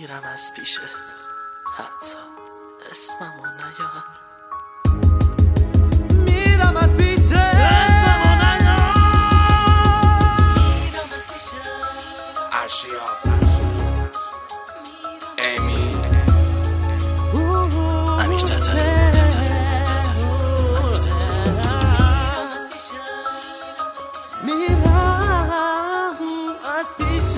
میرم از پیشت، حتی اسممو نیار. میرم از پیشت، اسممو نیار. میرم از پیشت. ارشیاب ایمی امیش تتلو میرم از پیشت.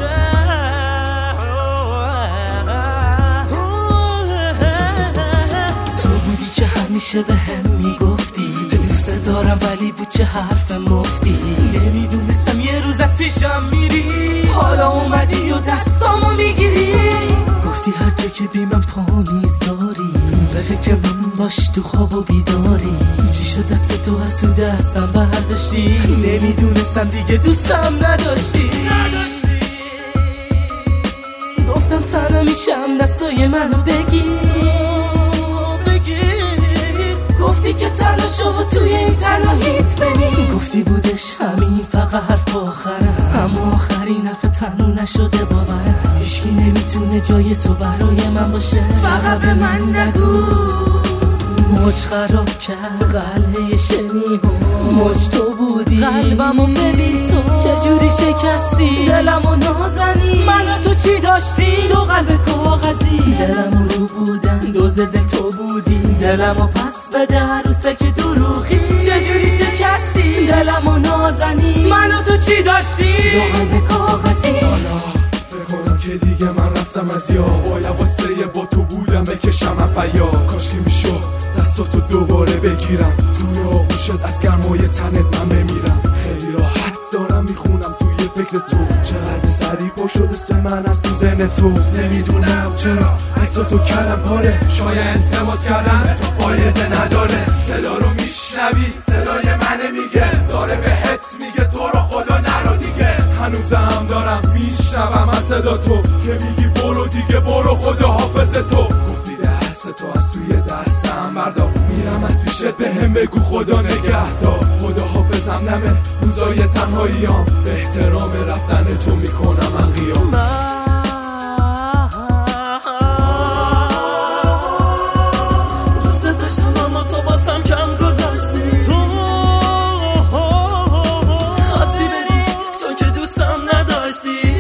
تو بودی که همیشه به هم میگفتی دوست دارم، ولی بود چه حرف مفتی. نمیدونستم یه روز از پیشم میری، حالا اومدی و دستامو میگیری. گفتی هر جا که بی من پا میذاری، به فکر من باش تو خواب و بیداری. چی شد دست تو از تو دستم برداشتی؟ نمیدونستم دیگه دوستم نداشتی. گفتم تنها میشم دستای منو بگیر. گفتی که تنها شو توی این تنهاییت بمیر. گفتی بودش همین فقط حرف آخرم، اما آخرین حرف تنها نشده باورم. هیچکی نمیتونه جای تو برای من باشه، فقط به من نگو. موج خراب کرد قلعه شنیدم، موج تو بودی. قلبمو ببین تو چجوری شکستی، دلمو نازنی. من و تو چی داشتی؟ دو قلب کاغذی. دلمو رو بودن دوز دل تو بودی. دلمو پس بده عروسک دروغی. چجوری شکستی دلمو نازنی. من و تو چی داشتی؟ دو قلب کاغذی. حالا فکر کنم که دیگه من رفتم از یاد، باید واسه با تو بودم بکشم فریاد. کاشکی میشد دستاتو دوباره بگیرم، توی آغوشت از گرمای تنت من بمیرم. خیلی راحت دارم میخونم توی فکر تو، چقدر سریع پر شد اسم من از تو ذهن تو. نمیدونم چرا عکساتو کردم پاره، شاید التماس کردم تو فایده نداره. صدا رو میشنوی صدای منه میگه، داره بهت میگه تو رو خدا نرو دیگه. هنوزم دارم میشنوم از صدا تو که میگی برو دیگه، برو خدا حافظ تو. گفتی دست تو از سوی دستم بردار، میرم از پیشت بهم بگو خدا نگهدار. خدا حافظم نمه روزای تنهاییام، به احترام رفتن تو میکنم من قیام. دوست داشتم اما تو بازم کم گذاشتی. تو خواستی بری تو که دوستم نداشتی.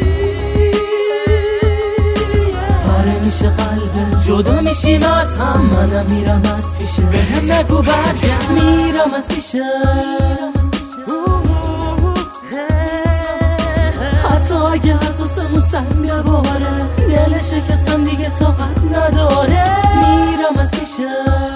پاره میشه قلبم، جدا میشیم از هم. منم میرم از پیشه، بهم نگو برگرد. میرم از پیشه، حتی اگه حساسمون سنگ باره. دل شکستم دیگه طاقت نداره. میرم از پیشه.